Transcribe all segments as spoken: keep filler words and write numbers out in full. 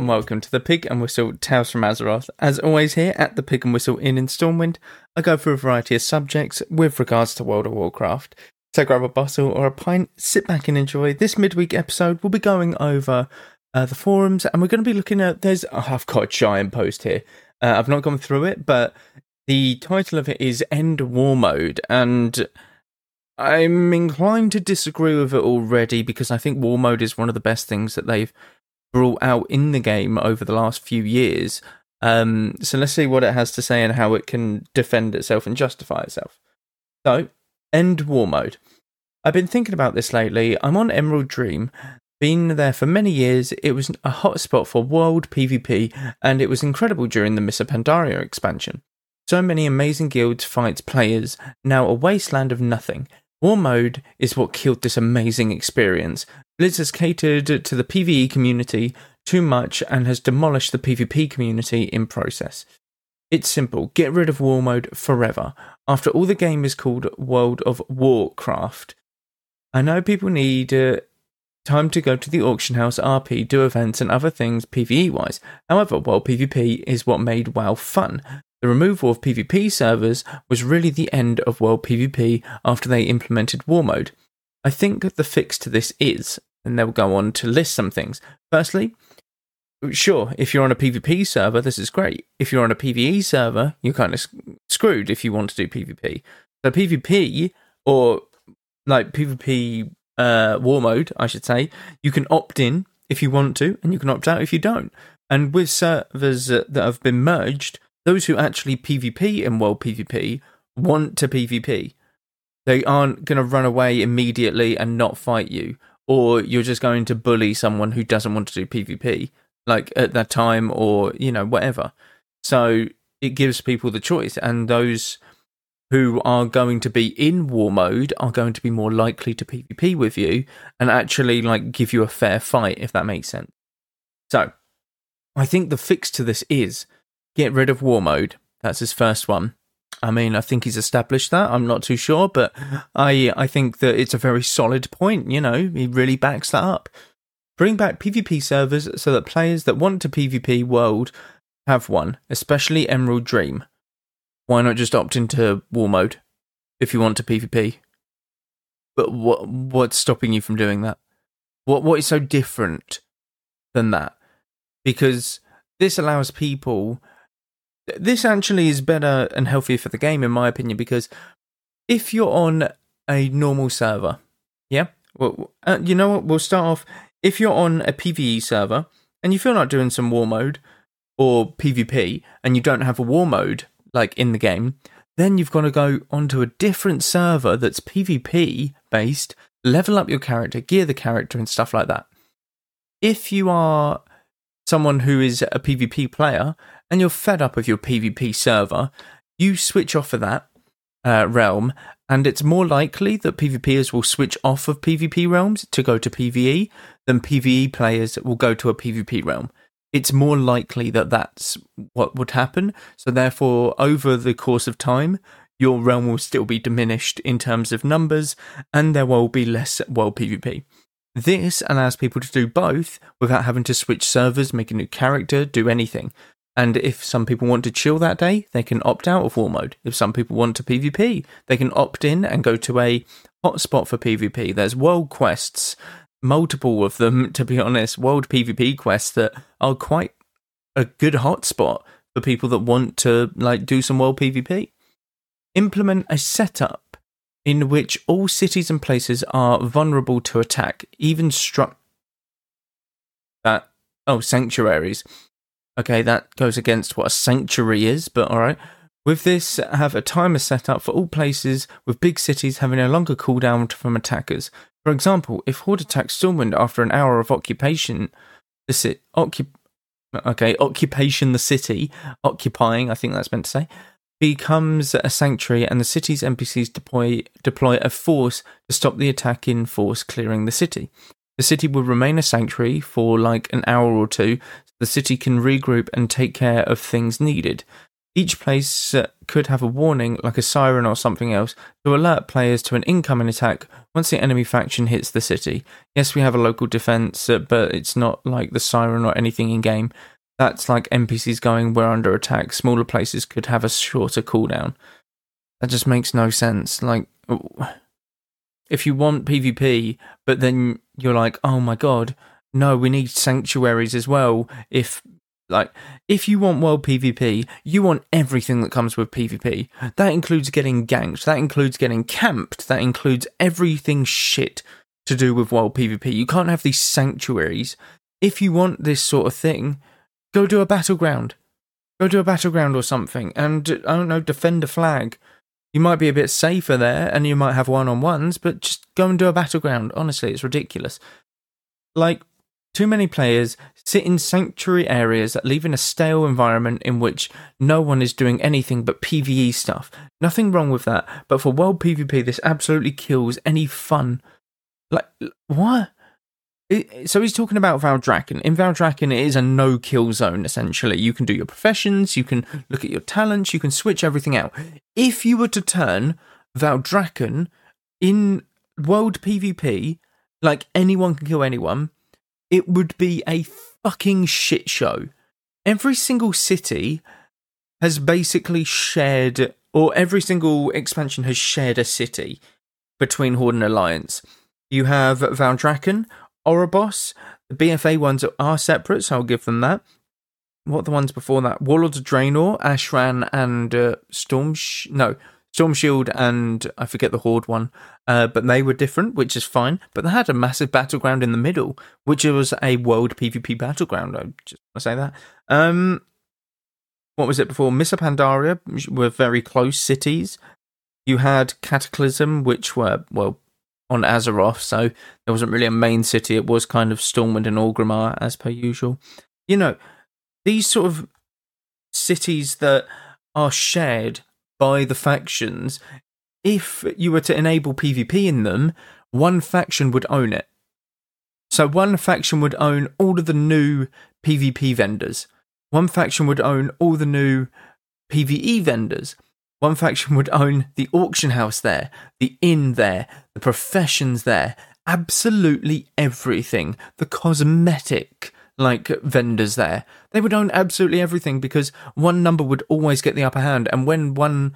and welcome to the Pig and Whistle Tales from Azeroth. As always here at the Pig and Whistle Inn in Stormwind, I go through a variety of subjects with regards to World of Warcraft. So grab a bottle or a pint, sit back and enjoy. This midweek episode we'll be going over uh, the forums, and we're going to be looking at, there's, oh, I've got a giant post here. Uh, I've not gone through it, but the title of it is End War Mode, and I'm inclined to disagree with it already because I think War Mode is one of the best things that they've brought out in the game over the last few years. Um, so let's see what it has to say and how it can defend itself and justify itself. So, End War Mode. I've been thinking about this lately. I'm on Emerald Dream. Been there for many years. It was a hotspot for world PvP, and it was incredible during the Mists of Pandaria expansion. So many amazing guilds, fights, players, now a wasteland of nothing. War Mode is what killed this amazing experience. Blizz has catered to the PvE community too much and has demolished the PvP community in process. It's simple, get rid of War Mode forever. After all, the game is called World of Warcraft. I know people need uh, time to go to the auction house, R P, do events and other things PvE wise. However, World PvP is what made WoW fun. The removal of PvP servers was really the end of World PvP after they implemented War Mode. I think the fix to this is, and they'll go on to list some things. Firstly, sure, if you're on a PvP server, this is great. If you're on a PvE server, you're kind of screwed if you want to do PvP. So PvP, or like PvP uh, War Mode, I should say, you can opt in if you want to, and you can opt out if you don't. And with servers uh, that have been merged, those who actually PvP in World PvP want to PvP. They aren't going to run away immediately and not fight you, or you're just going to bully someone who doesn't want to do PvP, like at that time, or, you know, whatever. So it gives people the choice, and those who are going to be in War Mode are going to be more likely to PvP with you and actually, like, give you a fair fight, if that makes sense. So I think the fix to this is get rid of War Mode. That's his first one. I mean, I think he's established that. I'm not too sure, but I I think that it's a very solid point. You know, he really backs that up. Bring back PvP servers so that players that want to PvP World have one, especially Emerald Dream. Why not just opt into War Mode if you want to PvP? But what what's stopping you from doing that? What what is so different than that? Because this allows people... This actually is better and healthier for the game, in my opinion, because if you're on a normal server, yeah, well, uh, you know what, we'll start off, if you're on a PvE server, and you feel like doing some War Mode, or PvP, and you don't have a War Mode, like, in the game, then you've got to go onto a different server that's PvP-based, level up your character, gear the character, and stuff like that. If you are someone who is a PvP player, and you're fed up of your PvP server, you switch off of that uh, realm, and it's more likely that PvPers will switch off of PvP realms to go to PvE than PvE players will go to a PvP realm. It's more likely that that's what would happen, so therefore, over the course of time, your realm will still be diminished in terms of numbers, and there will be less World PvP. This allows people to do both without having to switch servers, make a new character, do anything. And if some people want to chill that day, they can opt out of War Mode. If some people want to PvP, they can opt in and go to a hotspot for PvP. There's world quests, multiple of them, to be honest, world PvP quests that are quite a good hotspot for people that want to, like, do some world PvP. Implement a setup in which all cities and places are vulnerable to attack, even struck that, oh, sanctuaries. Okay, that goes against what a sanctuary is, but alright. With this, have a timer set up for all places with big cities having a longer cooldown from attackers. For example, if Horde attacks Stormwind after an hour of occupation, the ci- occup- okay, occupation the city, occupying, I think that's meant to say, becomes a sanctuary and the city's N P Cs deploy deploy a force to stop the attack in force clearing the city. The city will remain a sanctuary for like an hour or two, so the city can regroup and take care of things needed. Each place uh, could have a warning, like a siren or something else, to alert players to an incoming attack once the enemy faction hits the city. Yes, we have a local defense, uh, but it's not like the siren or anything in-game. That's like N P Cs going, we're under attack. Smaller places could have a shorter cooldown. That just makes no sense. Like, if you want PvP, but then you're like, oh my god, no, we need sanctuaries as well. If, like, if you want world PvP, you want everything that comes with PvP. That includes getting ganked, that includes getting camped, that includes everything shit to do with world PvP. You can't have these sanctuaries. If you want this sort of thing, go do a battleground. Go do a battleground or something, and, I don't know, defend a flag. You might be a bit safer there, and you might have one-on-ones, but just go and do a battleground. Honestly, it's ridiculous. Like, too many players sit in sanctuary areas that leave in a stale environment in which no one is doing anything but PvE stuff. Nothing wrong with that, but for world PvP, this absolutely kills any fun. Like, what? It, so he's talking about Valdrakken. In Valdrakken, it is a no-kill zone, essentially. You can do your professions, you can look at your talents, you can switch everything out. If you were to turn Valdrakken in world PvP, like anyone can kill anyone, it would be a fucking shit show. Every single city has basically shared, or every single expansion has shared a city between Horde and Alliance. You have Valdrakken, Oribos. The B F A ones are separate, so I'll give them that. What are the ones before that? Warlords of Draenor, Ashran, and uh, Storm... Sh- no, Storm Shield and I forget the Horde one. Uh, but they were different, which is fine. But they had a massive battleground in the middle, which was a world PvP battleground. I just want to say that. Um, what was it before? Missa Pandaria were very close cities. You had Cataclysm, which were, well, on Azeroth, so there wasn't really a main city. It was kind of Stormwind and Orgrimmar, as per usual. You know, these sort of cities that are shared by the factions, if you were to enable PvP in them, one faction would own it. So one faction would own all of the new PvP vendors. One faction would own all the new PvE vendors. One faction would own the auction house there, the inn there, the professions there, absolutely everything. The cosmetic, like, vendors there. They would own absolutely everything because one number would always get the upper hand. And when one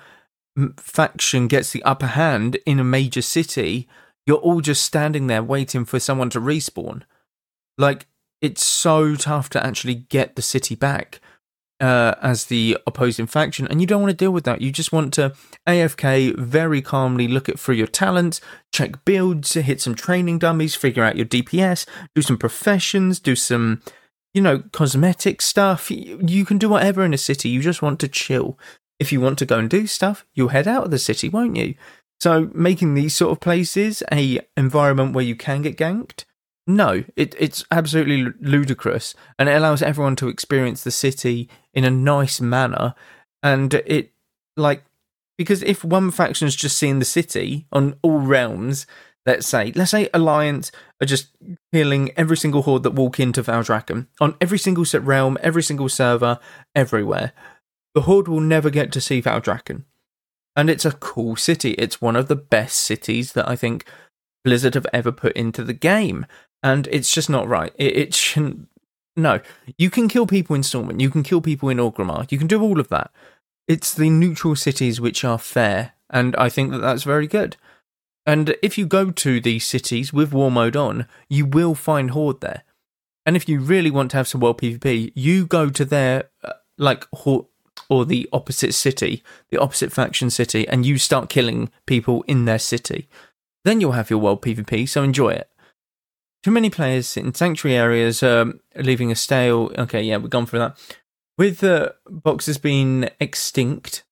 faction gets the upper hand in a major city, you're all just standing there waiting for someone to respawn. Like, it's so tough to actually get the city back. Uh, as the opposing faction, and you don't want to deal with that. You just want to A F K, very calmly look at through your talents, check builds, hit some training dummies, figure out your D P S, do some professions, do some, you know, cosmetic stuff. You can do whatever in a city. You just want to chill. If you want to go and do stuff, you'll head out of the city, won't you? So making these sort of places a environment where you can get ganked, no, it, it's absolutely ludicrous, and it allows everyone to experience the city in a nice manner. And it, like, because if one faction is just seeing the city on all realms, let's say, let's say Alliance are just killing every single horde that walk into Valdrakken on every single set realm, every single server, everywhere. The horde will never get to see Valdrakken, and it's a cool city. It's one of the best cities that I think Blizzard have ever put into the game. And it's just not right. It, it shouldn't... No. You can kill people in Stormwind. You can kill people in Orgrimmar. You can do all of that. It's the neutral cities which are fair. And I think that that's very good. And if you go to these cities with War Mode on, you will find Horde there. And if you really want to have some world PvP, you go to their, uh, like, Horde, or the opposite city, the opposite faction city, and you start killing people in their city. Then you'll have your world PvP, so enjoy it. Too many players sit in sanctuary areas, um, leaving a stale... Okay, yeah, we've gone through that. With uh, boxes being extinct,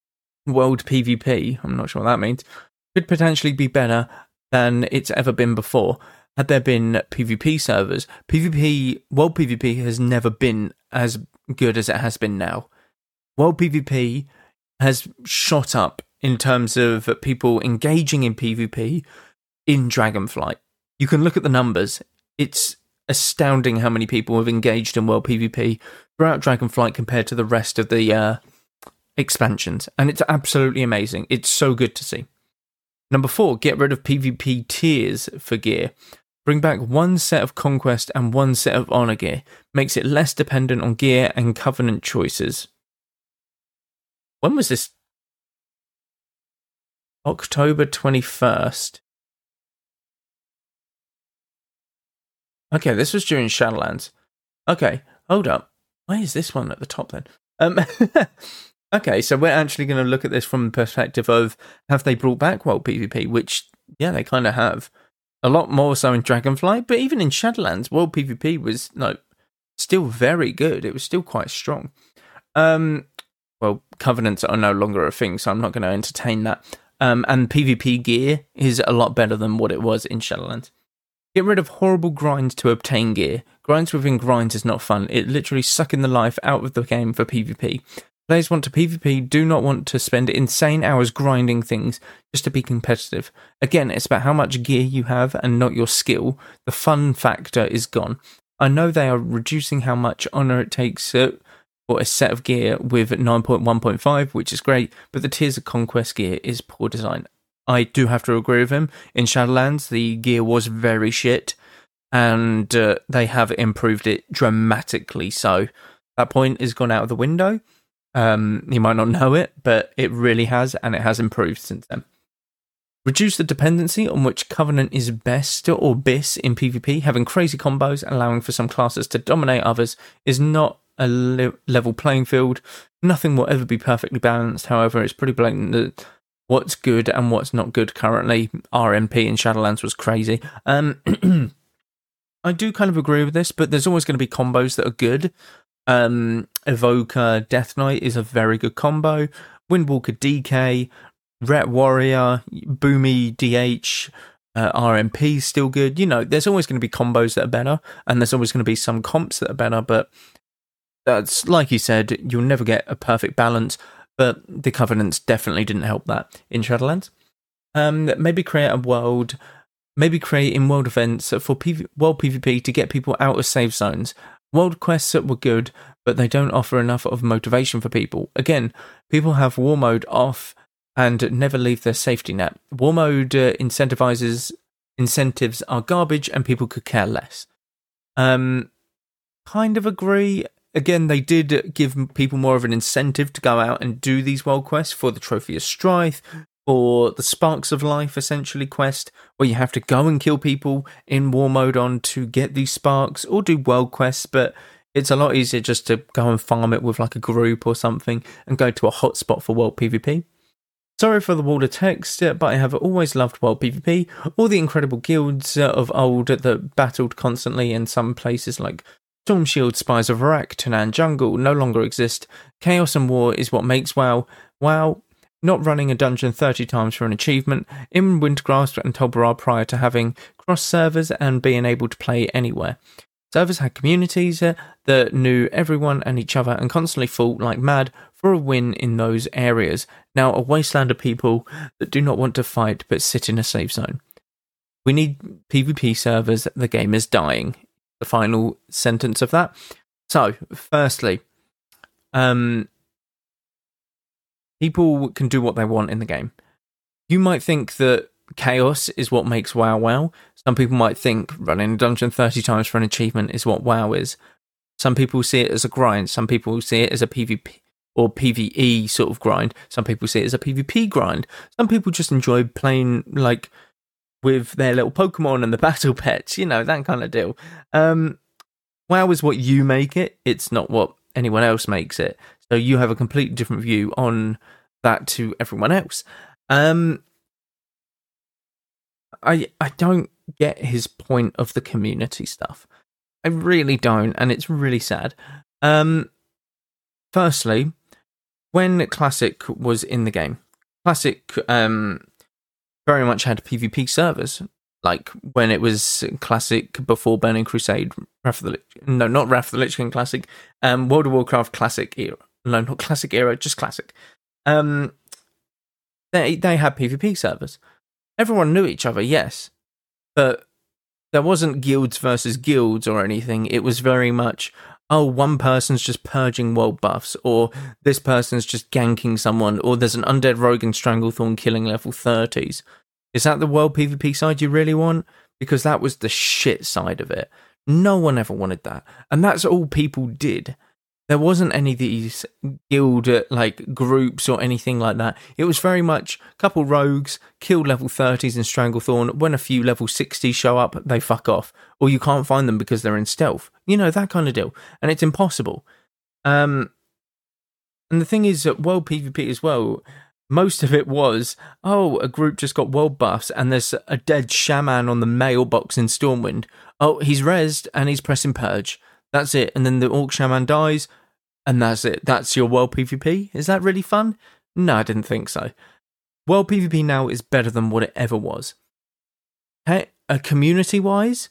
world PvP, I'm not sure what that means, could potentially be better than it's ever been before. Had there been PvP servers, PvP, world PvP has never been as good as it has been now. World PvP has shot up in terms of people engaging in PvP in Dragonflight. You can look at the numbers. It's astounding how many people have engaged in world PvP throughout Dragonflight compared to the rest of the uh, expansions, and it's absolutely amazing. It's so good to see. Number four, get rid of PvP tiers for gear. Bring back one set of Conquest and one set of Honor gear. Makes it less dependent on gear and Covenant choices. When was this? October twenty-first. Okay, this was during Shadowlands. Okay, hold up. Why is this one at the top then? Um, okay, so we're actually going to look at this from the perspective of, have they brought back World PvP? Which, yeah, they kind of have. A lot more so in Dragonflight, but even in Shadowlands, World PvP was no, still very good. It was still quite strong. Um, well, Covenants are no longer a thing, so I'm not going to entertain that. Um, and PvP gear is a lot better than what it was in Shadowlands. Get rid of horrible grinds to obtain gear. Grinds within grinds is not fun. It literally sucking the life out of the game for PvP. Players want to PvP, do not want to spend insane hours grinding things just to be competitive. Again, it's about how much gear you have and not your skill. The fun factor is gone. I know they are reducing how much honor it takes uh, for a set of gear with nine point one point five, which is great, but the tiers of Conquest gear is poor design. I do have to agree with him. In Shadowlands, the gear was very shit, and uh, they have improved it dramatically. So that point is gone out of the window. Um, you might not know it, but it really has, and it has improved since then. Reduce the dependency on which Covenant is best or bis in PvP. Having crazy combos, allowing for some classes to dominate others, is not a le- level playing field. Nothing will ever be perfectly balanced. However, it's pretty blatant that what's good and what's not good currently. R M P in Shadowlands was crazy. Um, I do kind of agree with this, but there's always going to be combos that are good. Um, Evoker Death Knight is a very good combo. Windwalker D K, Ret Warrior, Boomy D H, uh, R M P is still good. You know, there's always going to be combos that are better, and there's always going to be some comps that are better, but that's, like you said, you'll never get a perfect balance, but the Covenants definitely didn't help that in Shadowlands. Um, maybe create a world, maybe create in-world events for P V- World PvP to get people out of save zones. World quests were good, but they don't offer enough of motivation for people. Again, people have war mode off and never leave their safety net. War mode uh, incentivizes incentives are garbage, and people could care less. Um, kind of agree. Again, they did give people more of an incentive to go out and do these world quests for the Trophy of Strife, or the Sparks of Life, essentially, quest, where you have to go and kill people in war mode on to get these sparks, or do world quests, but it's a lot easier just to go and farm it with like a group or something, and go to a hotspot for world PvP. Sorry for the wall of text, but I have always loved world PvP. All the incredible guilds of old that battled constantly in some places like Storm Shield, Spies of Arak, Tunan Jungle no longer exist. Chaos and war is what makes WoW WoW. Not running a dungeon thirty times for an achievement, in Wintergrasp and Tol Barad prior to having cross servers and being able to play anywhere. Servers had communities uh, that knew everyone and each other and constantly fought like mad for a win in those areas. Now a wasteland of people that do not want to fight but sit in a safe zone. We need PvP servers, the game is dying. The final sentence of that. So, firstly, um... people can do what they want in the game. You might think that chaos is what makes WoW WoW. Some people might think running a dungeon thirty times for an achievement is what WoW is. Some people see it as a grind. Some people see it as a PvP or PvE sort of grind. Some people see it as a PvP grind. Some people just enjoy playing like with their little Pokemon and the battle pets, you know, that kind of deal. Um, WoW is what you make it. It's not what anyone else makes it. So you have a completely different view on that to everyone else. Um, I I don't get his point of the community stuff. I really don't, and it's really sad. Um, firstly, when Classic was in the game, Classic um, very much had PvP servers. Like when it was Classic before Burning Crusade, Wrath of the Lich, no, not Wrath of the Lich King Classic, um, World of Warcraft Classic era. No, not Classic era, just Classic. Um, they they had PvP servers. Everyone knew each other, yes, but there wasn't guilds versus guilds or anything. It was very much, oh, one person's just purging world buffs, or this person's just ganking someone, or there's an undead rogue and Stranglethorn killing level thirties. Is that the world PvP side you really want? Because that was the shit side of it. No one ever wanted that. And that's all people did. There wasn't any of these guild like groups or anything like that. It was very much a couple rogues, kill level thirties in Stranglethorn. When a few level sixties show up, they fuck off. Or you can't find them because they're in stealth. You know, that kind of deal. And it's impossible. Um, and the thing is that world PvP as well, most of it was, oh, a group just got world buffs and there's a dead shaman on the mailbox in Stormwind. Oh, he's rezzed and he's pressing purge. That's it. And then the orc shaman dies. And that's it. That's your world PvP? Is that really fun? No, I didn't think so. World PvP now is better than what it ever was. Hey, uh, community-wise,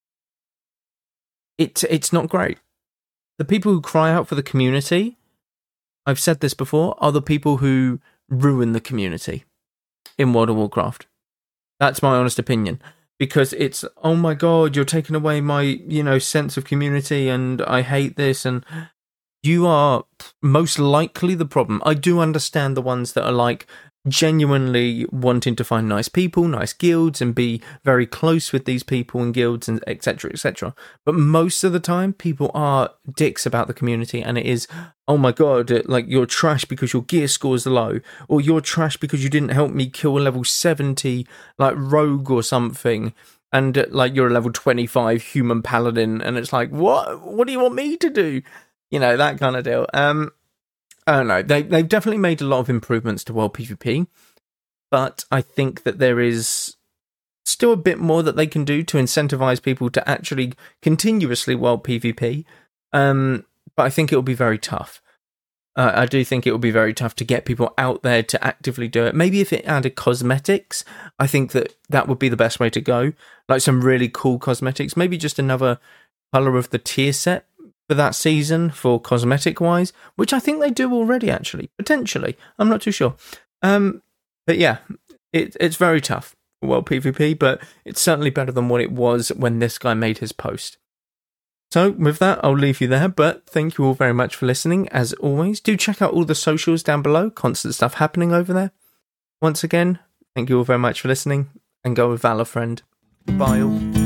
it, it's not great. The people who cry out for the community, I've said this before, are the people who ruin the community in World of Warcraft. That's my honest opinion. Because it's, oh my god, you're taking away my, you know, sense of community and I hate this, and you are most likely the problem. I do understand the ones that are like genuinely wanting to find nice people, nice guilds, and be very close with these people and guilds, and et cetera, et cetera. But most of the time, people are dicks about the community, and it is, oh my god, like you're trash because your gear score's low, or you're trash because you didn't help me kill a level seventy, like rogue or something, and like you're a level twenty-five human paladin, and it's like, what? What do you want me to do? You know, that kind of deal. Um, I don't know. They, they've definitely made a lot of improvements to World PvP, but I think that there is still a bit more that they can do to incentivize people to actually continuously World PvP. Um, but I think it will be very tough. Uh, I do think it will be very tough to get people out there to actively do it. Maybe if it added cosmetics, I think that that would be the best way to go. Like some really cool cosmetics. Maybe just another color of the tier set for that season for cosmetic wise, which I think they do already, actually, potentially. I'm not too sure. Um, but yeah, it, it's very tough for World PvP, but it's certainly better than what it was when this guy made his post. So with that, I'll leave you there, but thank you all very much for listening. As always, do check out all the socials down below, constant stuff happening over there. Once again, thank you all very much for listening, and go with Valor, friend. Bye all.